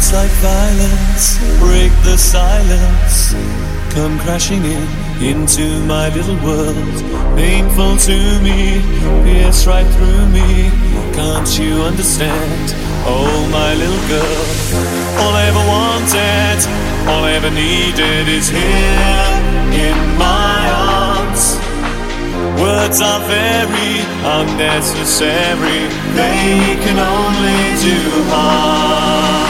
like violence, break the silence. Come crashing into my little world. Painful to me, pierce right through me. Can't you understand? Oh, my little girl. All I ever wanted, all I ever needed is here in my arms. Words are very unnecessary. They can only do harm.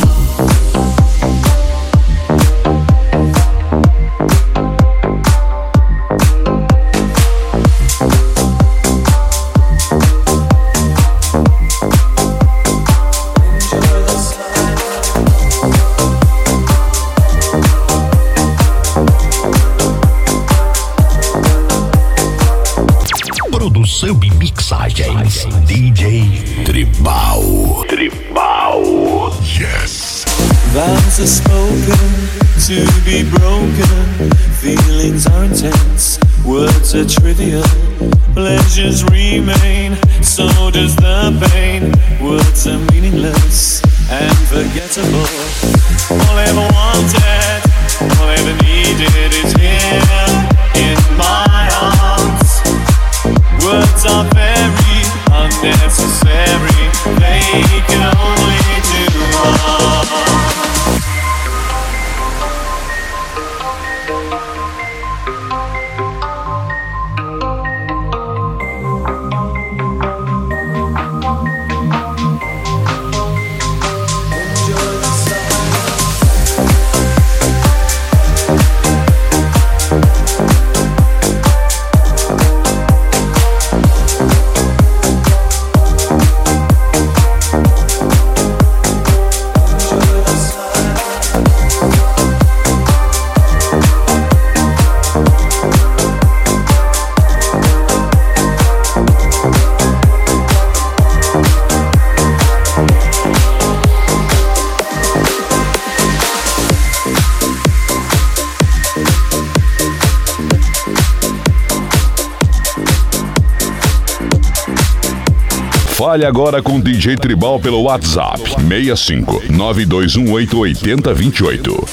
Produção e mixagens DJ Tribal. Tribal. Yes. Vows are spoken to be broken. Feelings are intense. Words are trivial. Pleasures remain. So does the pain. Words are meaningless and forgettable. All I ever wanted, all I ever needed is here in my arms. Words are very unnecessary. They can only do harm. Fale agora com DJ Tribal pelo WhatsApp 65 921 880 28.